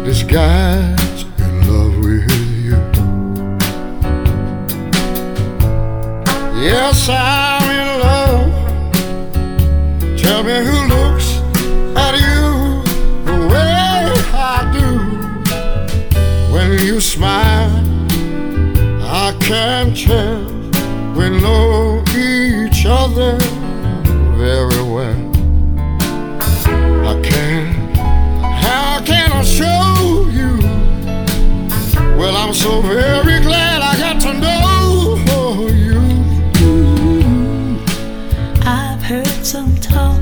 This guy's in love with you. Yes, I'm in love. Tell me who looks at you the way I do. When you smile, I can tell we know each other very well. How can I show you? Well, I'm so very glad I got to know you. I've heard some talk.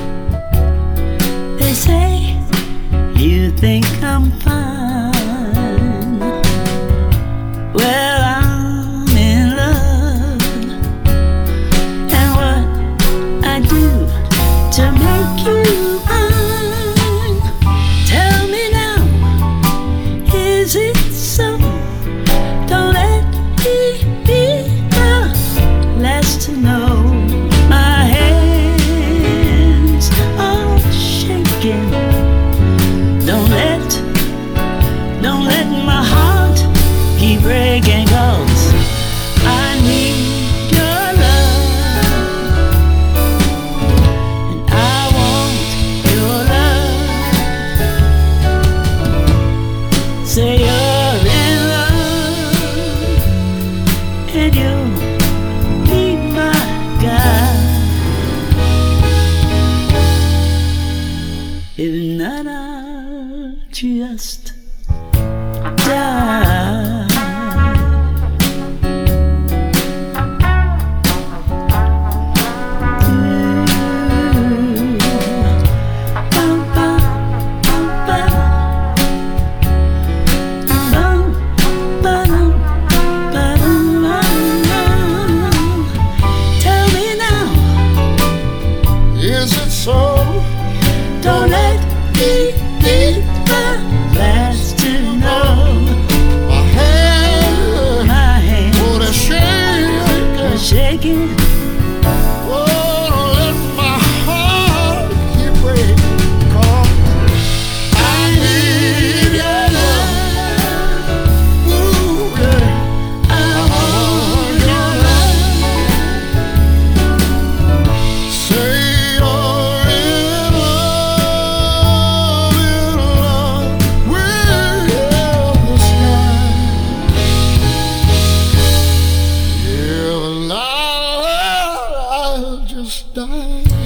They say you think I'm fine. Well, I'm in love, and what I do to make you mine. Tell me now, is it so? Don't let me be the last to know. My hands are shaking. Don't let my heart keep breaking, 'cause I need your love, and I want your love. Say you're in love, and you'll be my guy. If not, I'll just die. Tell me now, Is it so? don't let me be the last to know. My hand, oh, they're shaking. Shaking. Oh, don't let my heart keep breaking, 'cause I need your love. Ooh, yeah. I want your Say you're in love with the sky. Yeah, and I'll just die.